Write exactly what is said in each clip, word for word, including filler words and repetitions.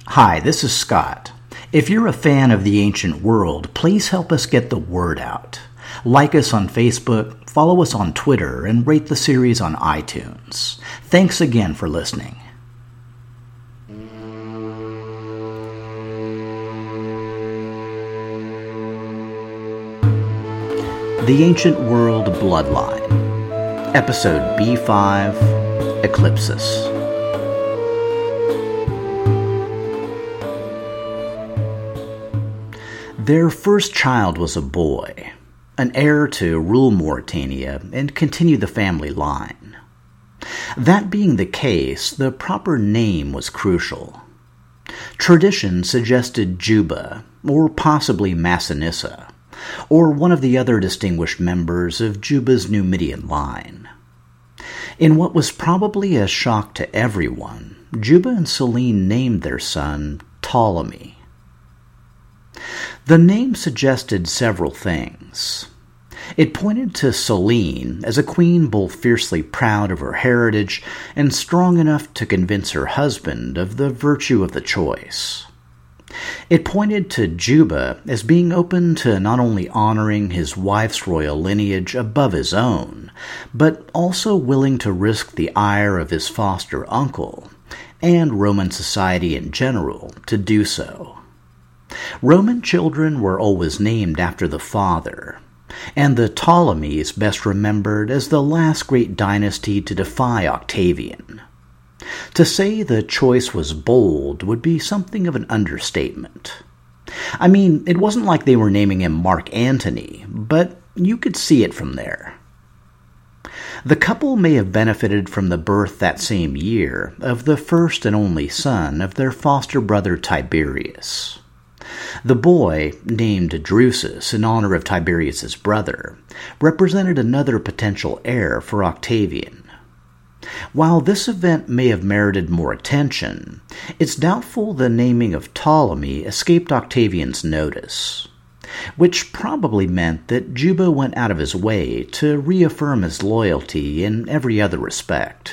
Hi, this is Scott. If you're a fan of the ancient world, please help us get the word out. Like us on Facebook, follow us on Twitter, and rate the series on iTunes. Thanks again for listening. The Ancient World Bloodline, Episode B five, Eclipsis. Their first child was a boy, an heir to rule Mauritania and continue the family line. That being the case, the proper name was crucial. Tradition suggested Juba, or possibly Massinissa, or one of the other distinguished members of Juba's Numidian line. In what was probably a shock to everyone, Juba and Selene named their son Ptolemy. The name suggested several things. It pointed to Selene as a queen both fiercely proud of her heritage and strong enough to convince her husband of the virtue of the choice. It pointed to Juba as being open to not only honoring his wife's royal lineage above his own, but also willing to risk the ire of his foster uncle, and Roman society in general, to do so. Roman children were always named after the father, and the Ptolemies best remembered as the last great dynasty to defy Octavian. To say the choice was bold would be something of an understatement. I mean, it wasn't like they were naming him Mark Antony, but you could see it from there. The couple may have benefited from the birth that same year of the first and only son of their foster brother Tiberius. The boy, named Drusus in honor of Tiberius's brother, represented another potential heir for Octavian. While this event may have merited more attention, it's doubtful the naming of Ptolemy escaped Octavian's notice, which probably meant that Juba went out of his way to reaffirm his loyalty in every other respect.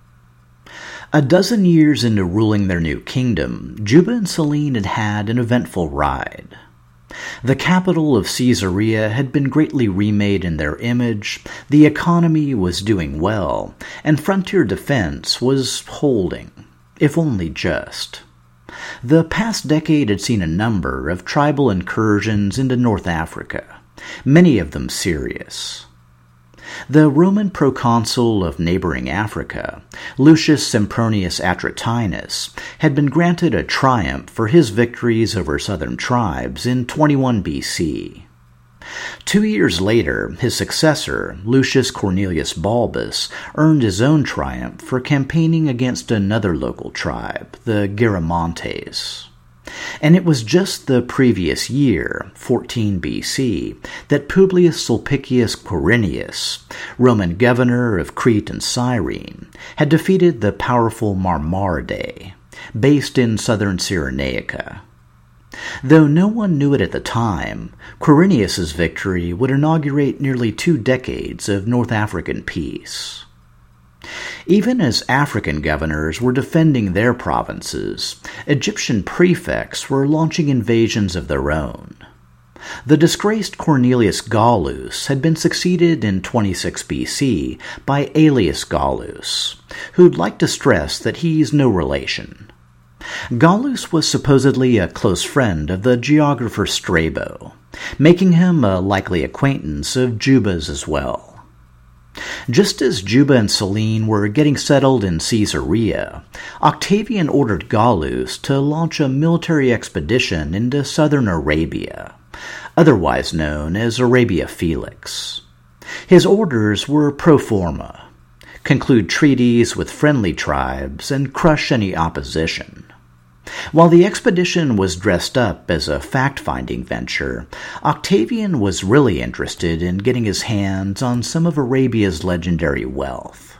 A dozen years into ruling their new kingdom, Juba and Selene had had an eventful ride. The capital of Caesarea had been greatly remade in their image, the economy was doing well, and frontier defense was holding, if only just. The past decade had seen a number of tribal incursions into North Africa, many of them serious. The Roman proconsul of neighboring Africa, Lucius Sempronius Atratinus, had been granted a triumph for his victories over southern tribes in twenty-one B C. Two years later, his successor, Lucius Cornelius Balbus, earned his own triumph for campaigning against another local tribe, the Garamantes. And it was just the previous year, fourteen B C, that Publius Sulpicius Quirinius, Roman governor of Crete and Cyrene, had defeated the powerful Marmaridae, based in southern Cyrenaica. Though no one knew it at the time, Quirinius's victory would inaugurate nearly two decades of North African peace. Even as African governors were defending their provinces, Egyptian prefects were launching invasions of their own. The disgraced Cornelius Gallus had been succeeded in twenty-six B C by Aelius Gallus, who'd like to stress that he's no relation. Gallus was supposedly a close friend of the geographer Strabo, making him a likely acquaintance of Juba's as well. Just as Juba and Selene were getting settled in Caesarea, Octavian ordered Gallus to launch a military expedition into southern Arabia, otherwise known as Arabia Felix. His orders were pro forma: conclude treaties with friendly tribes and crush any opposition. While the expedition was dressed up as a fact-finding venture, Octavian was really interested in getting his hands on some of Arabia's legendary wealth.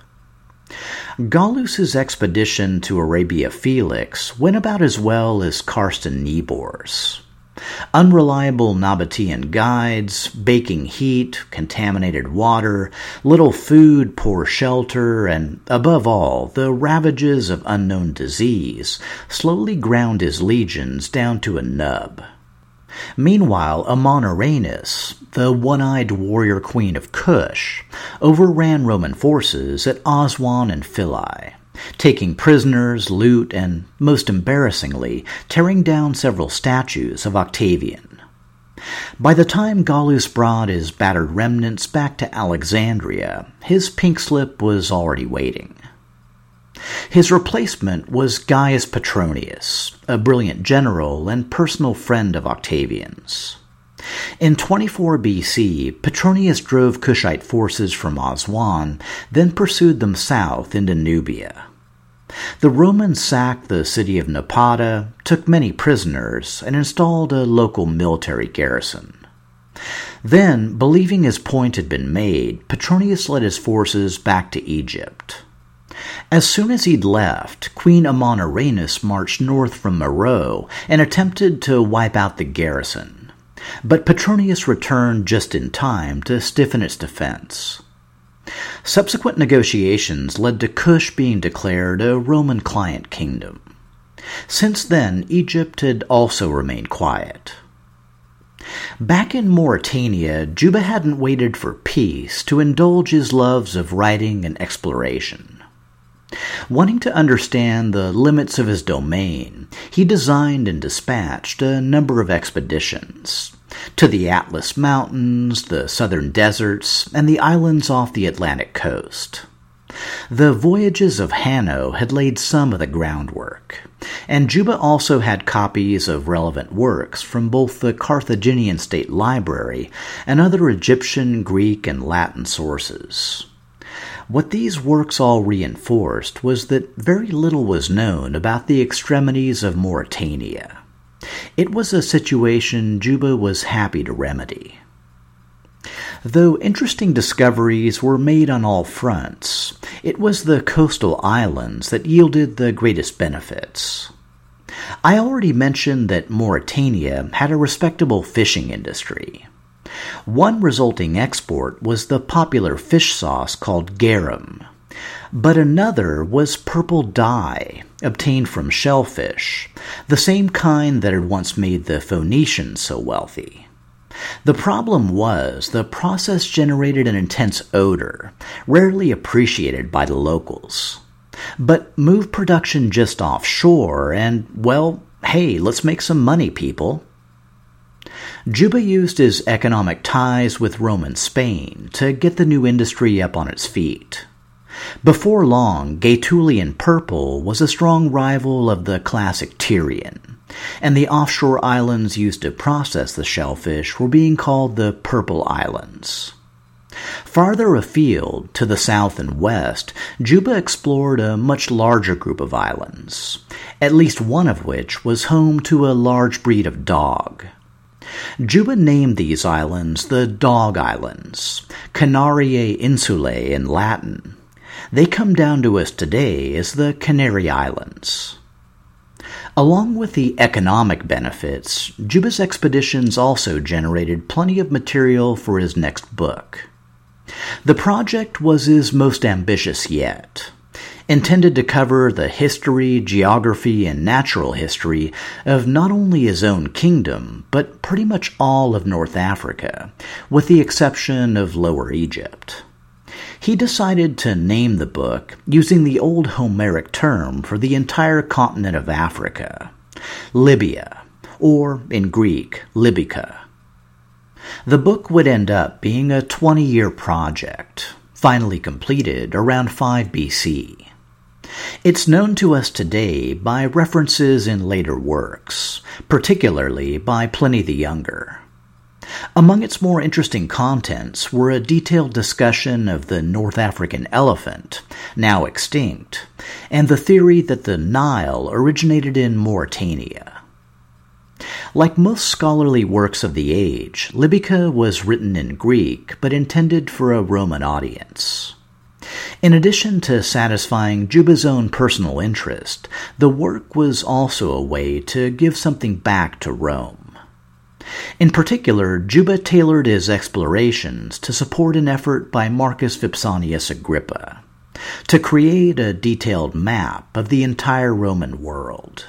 Gallus's expedition to Arabia Felix went about as well as Carsten Niebuhr's. Unreliable Nabatean guides, baking heat, contaminated water, little food, poor shelter, and, above all, the ravages of unknown disease slowly ground his legions down to a nub. Meanwhile, Amon-Ra-Inis, the one-eyed warrior queen of Kush, overran Roman forces at Aswan and Philae, taking prisoners, loot, and, most embarrassingly, tearing down several statues of Octavian. By the time Gallus brought his battered remnants back to Alexandria, his pink slip was already waiting. His replacement was Gaius Petronius, a brilliant general and personal friend of Octavian's. In twenty-four B C, Petronius drove Kushite forces from Aswan, then pursued them south into Nubia. The Romans sacked the city of Napata, took many prisoners, and installed a local military garrison. Then, believing his point had been made, Petronius led his forces back to Egypt. As soon as he'd left, Queen Amon-Ra-Inis marched north from Meroe and attempted to wipe out the garrison. But Petronius returned just in time to stiffen its defense. Subsequent negotiations led to Kush being declared a Roman client kingdom. Since then, Egypt had also remained quiet. Back in Mauritania, Juba hadn't waited for peace to indulge his loves of writing and exploration. Wanting to understand the limits of his domain, he designed and dispatched a number of expeditions to the Atlas Mountains, the southern deserts, and the islands off the Atlantic coast. The voyages of Hanno had laid some of the groundwork, and Juba also had copies of relevant works from both the Carthaginian State Library and other Egyptian, Greek, and Latin sources. What these works all reinforced was that very little was known about the extremities of Mauritania. It was a situation Juba was happy to remedy. Though interesting discoveries were made on all fronts, it was the coastal islands that yielded the greatest benefits. I already mentioned that Mauritania had a respectable fishing industry. One resulting export was the popular fish sauce called garum, but another was purple dye, obtained from shellfish, the same kind that had once made the Phoenicians so wealthy. The problem was the process generated an intense odor, rarely appreciated by the locals. But move production just offshore and, well, hey, let's make some money, people. Juba used his economic ties with Roman Spain to get the new industry up on its feet. Before long, Gaetulian purple was a strong rival of the classic Tyrian, and the offshore islands used to process the shellfish were being called the Purple Islands. Farther afield, to the south and west, Juba explored a much larger group of islands, at least one of which was home to a large breed of dog. Juba named these islands the Dog Islands, Canariae Insulae in Latin. They come down to us today as the Canary Islands. Along with the economic benefits, Juba's expeditions also generated plenty of material for his next book. The project was his most ambitious yet. Intended to cover the history, geography, and natural history of not only his own kingdom, but pretty much all of North Africa, with the exception of Lower Egypt. He decided to name the book using the old Homeric term for the entire continent of Africa, Libya, or in Greek, Libyca. The book would end up being a twenty-year project, finally completed around five B C. It's known to us today by references in later works, particularly by Pliny the Younger. Among its more interesting contents were a detailed discussion of the North African elephant, now extinct, and the theory that the Nile originated in Mauritania. Like most scholarly works of the age, Libyca was written in Greek but intended for a Roman audience. In addition to satisfying Juba's own personal interest, the work was also a way to give something back to Rome. In particular, Juba tailored his explorations to support an effort by Marcus Vipsanius Agrippa to create a detailed map of the entire Roman world.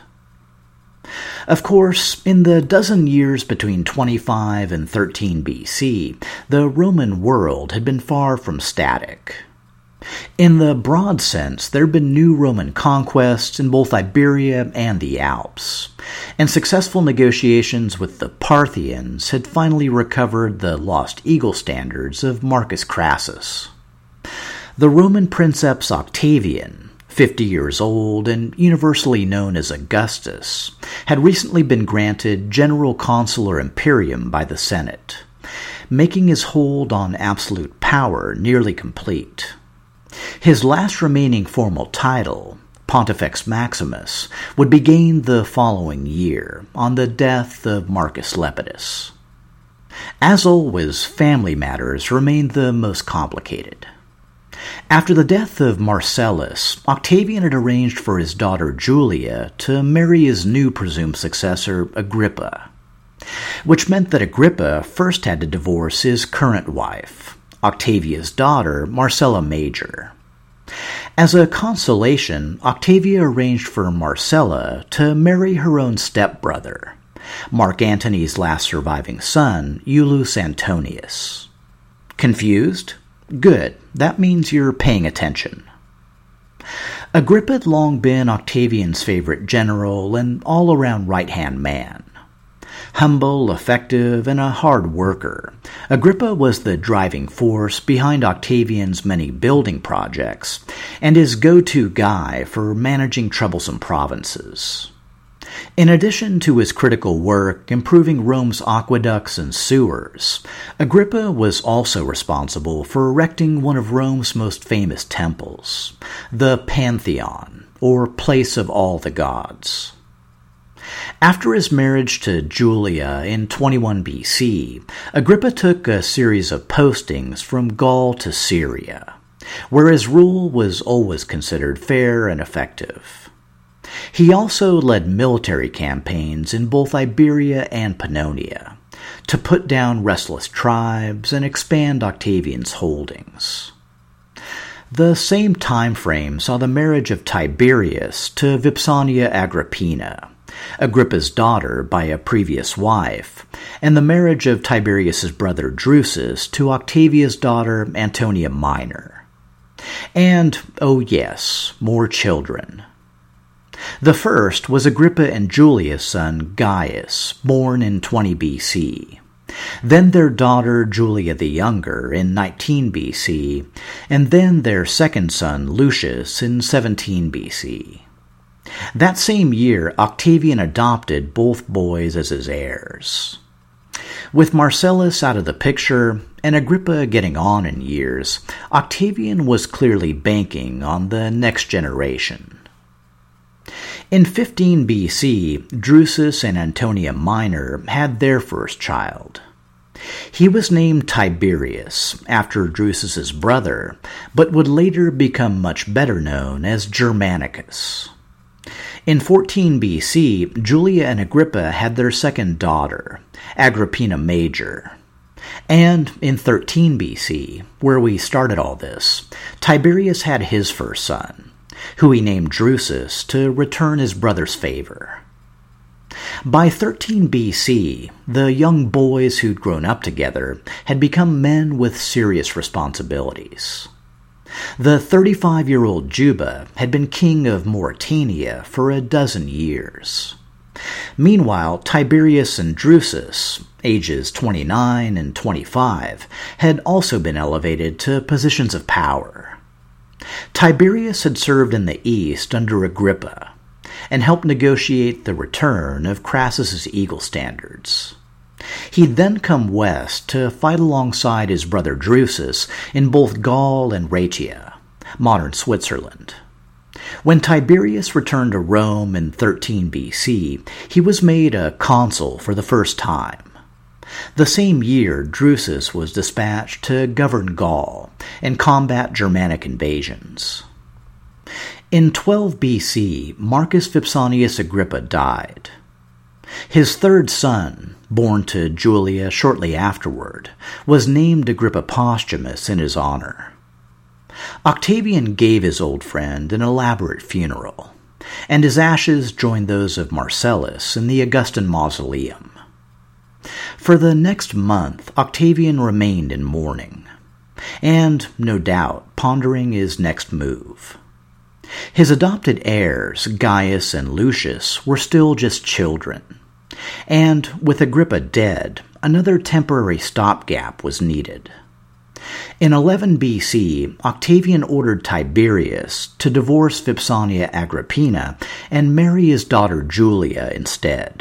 Of course, in the dozen years between twenty-five and thirteen B C, the Roman world had been far from static. In the broad sense, there had been new Roman conquests in both Iberia and the Alps, and successful negotiations with the Parthians had finally recovered the lost eagle standards of Marcus Crassus. The Roman princeps Octavian, fifty years old and universally known as Augustus, had recently been granted general consular imperium by the Senate, making his hold on absolute power nearly complete. His last remaining formal title, Pontifex Maximus, would be gained the following year on the death of Marcus Lepidus. As always, family matters remained the most complicated. After the death of Marcellus, Octavian had arranged for his daughter Julia to marry his new presumed successor, Agrippa, which meant that Agrippa first had to divorce his current wife, Octavia's daughter, Marcella Major. As a consolation, Octavia arranged for Marcella to marry her own stepbrother, Mark Antony's last surviving son, Iulus Antonius. Confused? Good. That means you're paying attention. Agrippa had long been Octavian's favorite general and all-around right-hand man. Humble, effective, and a hard worker, Agrippa was the driving force behind Octavian's many building projects and his go-to guy for managing troublesome provinces. In addition to his critical work improving Rome's aqueducts and sewers, Agrippa was also responsible for erecting one of Rome's most famous temples, the Pantheon, or Place of All the Gods. After his marriage to Julia in twenty-one B C, Agrippa took a series of postings from Gaul to Syria, where his rule was always considered fair and effective. He also led military campaigns in both Iberia and Pannonia to put down restless tribes and expand Octavian's holdings. The same time frame saw the marriage of Tiberius to Vipsania Agrippina, Agrippa's daughter by a previous wife, and the marriage of Tiberius's brother Drusus to Octavia's daughter Antonia Minor. And, oh yes, more children. The first was Agrippa and Julia's son Gaius, born in twenty B C, then their daughter Julia the Younger in nineteen B C, and then their second son Lucius in seventeen B C. That same year, Octavian adopted both boys as his heirs. With Marcellus out of the picture and Agrippa getting on in years, Octavian was clearly banking on the next generation. In fifteen B C, Drusus and Antonia Minor had their first child. He was named Tiberius, after Drusus's brother, but would later become much better known as Germanicus. In fourteen B C, Julia and Agrippa had their second daughter, Agrippina Major. And in thirteen B C, where we started all this, Tiberius had his first son, who he named Drusus to return his brother's favor. By thirteen B C, the young boys who'd grown up together had become men with serious responsibilities. The thirty-five-year-old Juba had been king of Mauritania for a dozen years. Meanwhile, Tiberius and Drusus, ages twenty-nine and twenty-five, had also been elevated to positions of power. Tiberius had served in the east under Agrippa and helped negotiate the return of Crassus's eagle standards. He'd then come west to fight alongside his brother Drusus in both Gaul and Raetia, modern Switzerland. When Tiberius returned to Rome in thirteen B C, he was made a consul for the first time. The same year, Drusus was dispatched to govern Gaul and combat Germanic invasions. In twelve B C, Marcus Vipsanius Agrippa died. His third son, born to Julia shortly afterward, was named Agrippa Posthumus in his honor. Octavian gave his old friend an elaborate funeral, and his ashes joined those of Marcellus in the Augustan mausoleum. For the next month, Octavian remained in mourning, and, no doubt, pondering his next move. His adopted heirs, Gaius and Lucius, were still just children, and, with Agrippa dead, another temporary stopgap was needed. In eleven B C, Octavian ordered Tiberius to divorce Vipsania Agrippina and marry his daughter Julia instead.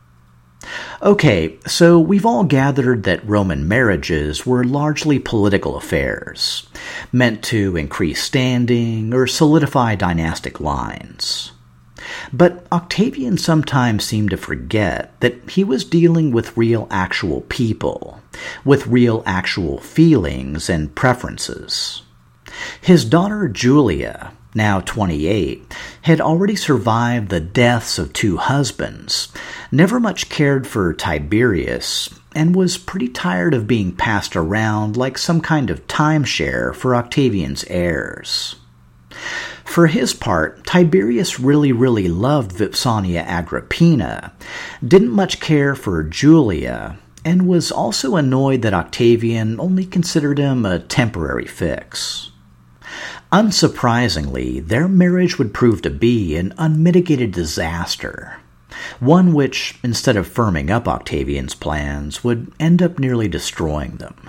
Okay, so we've all gathered that Roman marriages were largely political affairs, meant to increase standing or solidify dynastic lines. But Octavian sometimes seemed to forget that he was dealing with real actual people, with real actual feelings and preferences. His daughter Julia, now twenty-eight, had already survived the deaths of two husbands, never much cared for Tiberius, and was pretty tired of being passed around like some kind of timeshare for Octavian's heirs. For his part, Tiberius really, really loved Vipsania Agrippina, didn't much care for Julia, and was also annoyed that Octavian only considered him a temporary fix. Unsurprisingly, their marriage would prove to be an unmitigated disaster, one which, instead of firming up Octavian's plans, would end up nearly destroying them.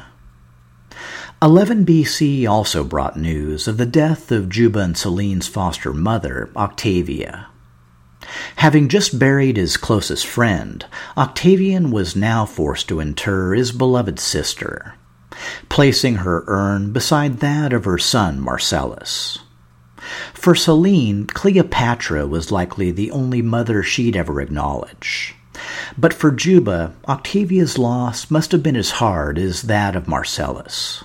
eleven B C also brought news of the death of Juba and Selene's foster mother, Octavia. Having just buried his closest friend, Octavian was now forced to inter his beloved sister, placing her urn beside that of her son Marcellus. For Selene, Cleopatra was likely the only mother she'd ever acknowledge. But for Juba, Octavia's loss must have been as hard as that of Marcellus.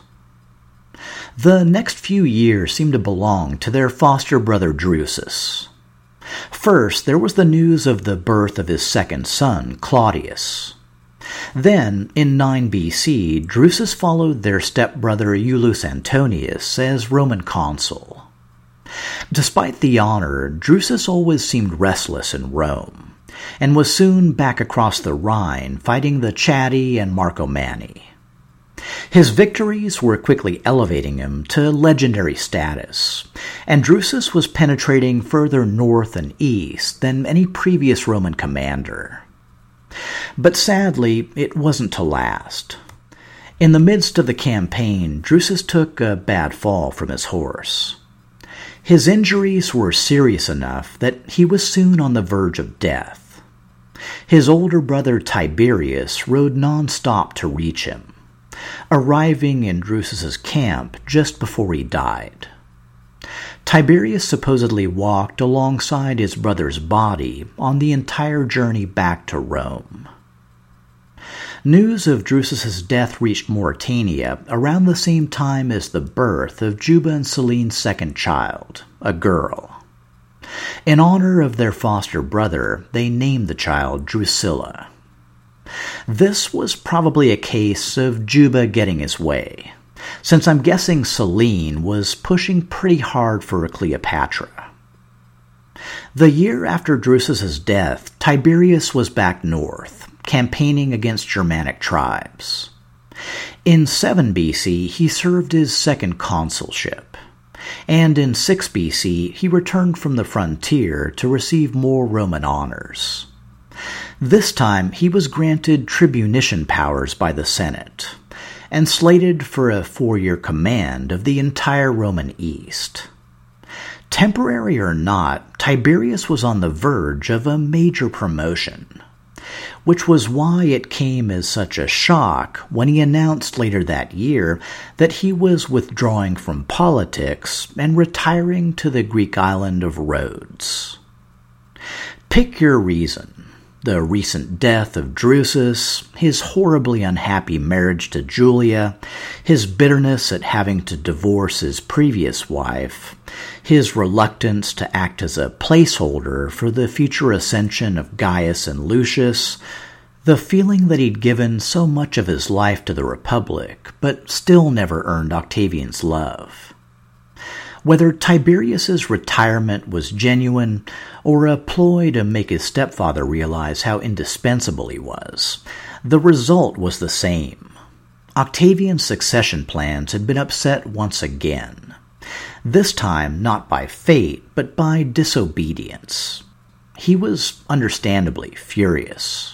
The next few years seemed to belong to their foster brother Drusus. First, there was the news of the birth of his second son, Claudius. Then, in nine B C, Drusus followed their stepbrother Iulus Antonius as Roman consul. Despite the honor, Drusus always seemed restless in Rome, and was soon back across the Rhine fighting the Chatti and Marcomanni. His victories were quickly elevating him to legendary status, and Drusus was penetrating further north and east than any previous Roman commander. But sadly, it wasn't to last. In the midst of the campaign, Drusus took a bad fall from his horse. His injuries were serious enough that he was soon on the verge of death. His older brother Tiberius rode non-stop to reach him, arriving in Drusus's camp just before he died. Tiberius supposedly walked alongside his brother's body on the entire journey back to Rome. News of Drusus's death reached Mauritania around the same time as the birth of Juba and Selene's second child, a girl. In honor of their foster brother, they named the child Drusilla. This was probably a case of Juba getting his way, since I'm guessing Selene was pushing pretty hard for Cleopatra. The year after Drusus's death, Tiberius was back north, campaigning against Germanic tribes. In seven B C, he served his second consulship, and in six B C, he returned from the frontier to receive more Roman honors. This time, he was granted tribunician powers by the Senate, and slated for a four-year command of the entire Roman East. Temporary or not, Tiberius was on the verge of a major promotion, which was why it came as such a shock when he announced later that year that he was withdrawing from politics and retiring to the Greek island of Rhodes. Pick your reason. the recent death of Drusus, his horribly unhappy marriage to Julia, his bitterness at having to divorce his previous wife, his reluctance to act as a placeholder for the future ascension of Gaius and Lucius, the feeling that he'd given so much of his life to the Republic, but still never earned Octavian's love. Whether Tiberius's retirement was genuine or a ploy to make his stepfather realize how indispensable he was, the result was the same. Octavian's succession plans had been upset once again, this time not by fate, but by disobedience. He was understandably furious.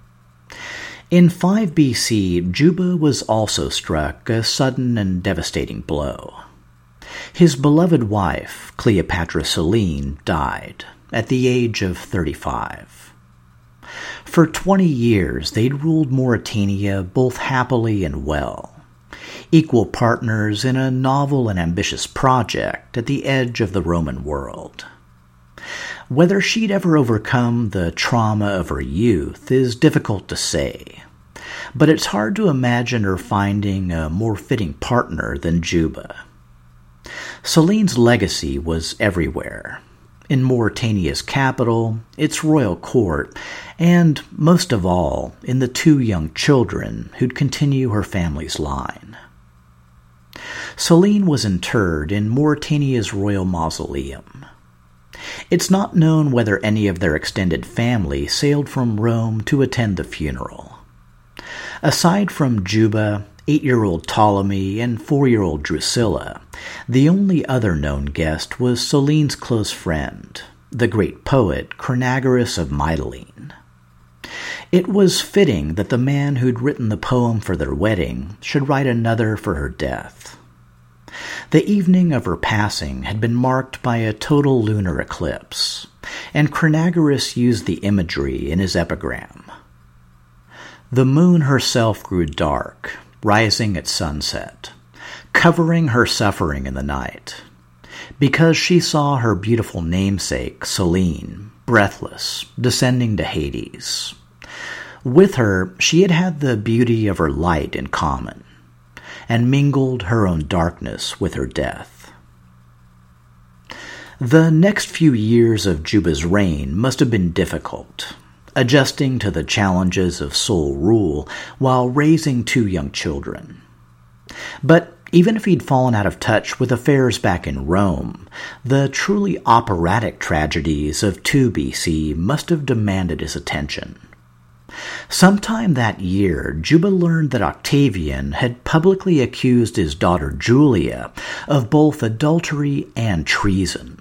In five B C, Juba was also struck a sudden and devastating blow. His beloved wife, Cleopatra Selene, died at the age of thirty-five. For twenty years, they'd ruled Mauritania both happily and well, equal partners in a novel and ambitious project at the edge of the Roman world. Whether she'd ever overcome the trauma of her youth is difficult to say, but it's hard to imagine her finding a more fitting partner than Juba. Selene's legacy was everywhere, in Mauritania's capital, its royal court, and, most of all, in the two young children who'd continue her family's line. Selene was interred in Mauritania's royal mausoleum. It's not known whether any of their extended family sailed from Rome to attend the funeral. Aside from Juba, eight-year-old Ptolemy, and four-year-old Drusilla, the only other known guest was Selene's close friend, the great poet Chronagoras of Mytilene. It was fitting that the man who'd written the poem for their wedding should write another for her death. The evening of her passing had been marked by a total lunar eclipse, and Chronagoras used the imagery in his epigram. The moon herself grew dark, rising at sunset, covering her suffering in the night, because she saw her beautiful namesake, Selene, breathless, descending to Hades. With her, she had had the beauty of her light in common, and mingled her own darkness with her death. The next few years of Juba's reign must have been difficult, adjusting to the challenges of sole rule while raising two young children. But even if he'd fallen out of touch with affairs back in Rome, the truly operatic tragedies of two B C must have demanded his attention. Sometime that year, Juba learned that Octavian had publicly accused his daughter Julia of both adultery and treason.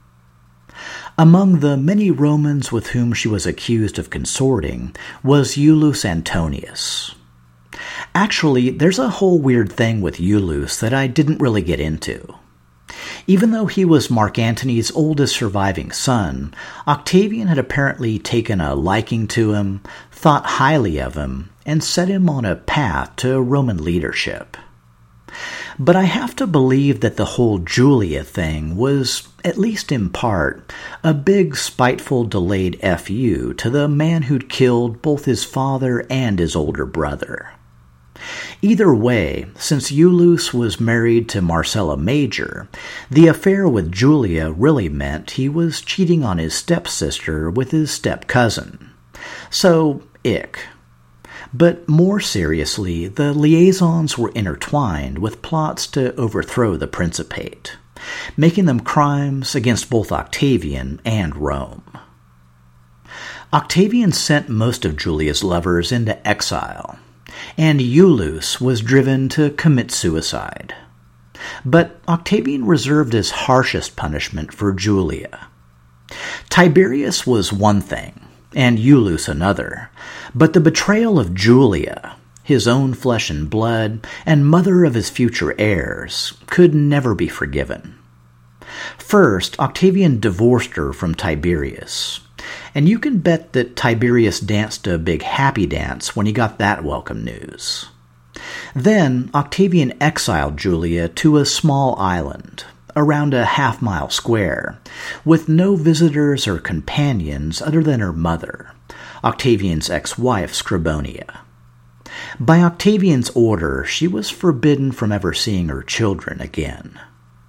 Among the many Romans with whom she was accused of consorting was Iulus Antonius. Actually, there's a whole weird thing with Iulus that I didn't really get into. Even though he was Mark Antony's oldest surviving son, Octavian had apparently taken a liking to him, thought highly of him, and set him on a path to Roman leadership. But I have to believe that the whole Julia thing was, at least in part, a big, spiteful, delayed F U to the man who'd killed both his father and his older brother. Either way, since Iulus was married to Marcella Major, the affair with Julia really meant he was cheating on his stepsister with his step-cousin. So, ick. But more seriously, the liaisons were intertwined with plots to overthrow the Principate, making them crimes against both Octavian and Rome. Octavian sent most of Julia's lovers into exile, and Iulus was driven to commit suicide. But Octavian reserved his harshest punishment for Julia. Tiberius was one thing, and Iulus another, but the betrayal of Julia, his own flesh and blood, and mother of his future heirs, could never be forgiven. First, Octavian divorced her from Tiberius, and you can bet that Tiberius danced a big happy dance when he got that welcome news. Then, Octavian exiled Julia to a small island, around a half-mile square, with no visitors or companions other than her mother, Octavian's ex-wife Scribonia. By Octavian's order, she was forbidden from ever seeing her children again.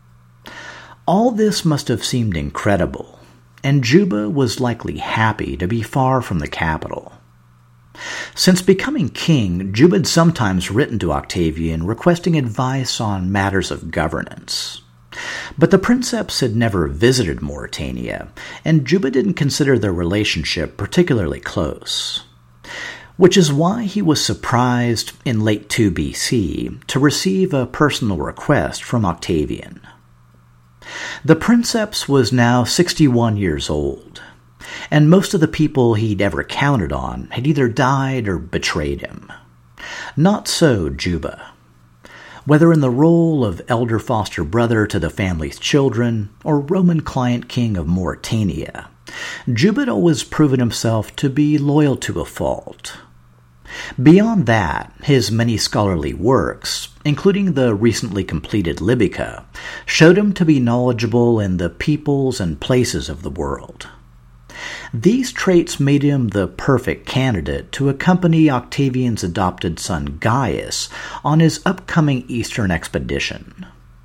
All this must have seemed incredible, and Juba was likely happy to be far from the capital. Since becoming king, Juba had sometimes written to Octavian requesting advice on matters of governance. But the princeps had never visited Mauritania, and Juba didn't consider their relationship particularly close. Which is why he was surprised in late two B C to receive a personal request from Octavian. The princeps was now sixty-one years old, and most of the people he'd ever counted on had either died or betrayed him. Not so Juba. Whether in the role of elder foster brother to the family's children or Roman client king of Mauritania, Juba had always proven himself to be loyal to a fault. Beyond that, his many scholarly works, including the recently completed Libica, showed him to be knowledgeable in the peoples and places of the world. These traits made him the perfect candidate to accompany Octavian's adopted son Gaius on his upcoming eastern expedition.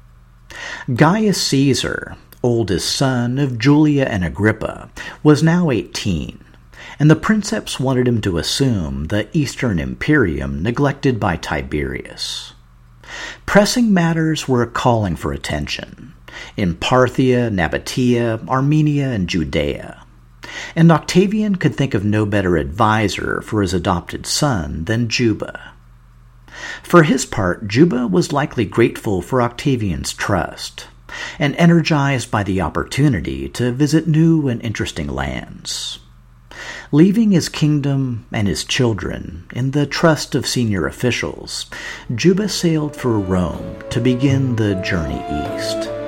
Gaius Caesar, oldest son of Julia and Agrippa, was now eighteen, and the princeps wanted him to assume the eastern imperium neglected by Tiberius. Pressing matters were calling for attention in Parthia, Nabatea, Armenia, and Judea, and Octavian could think of no better advisor for his adopted son than Juba. For his part, Juba was likely grateful for Octavian's trust, and energized by the opportunity to visit new and interesting lands. Leaving his kingdom and his children in the trust of senior officials, Juba sailed for Rome to begin the journey east.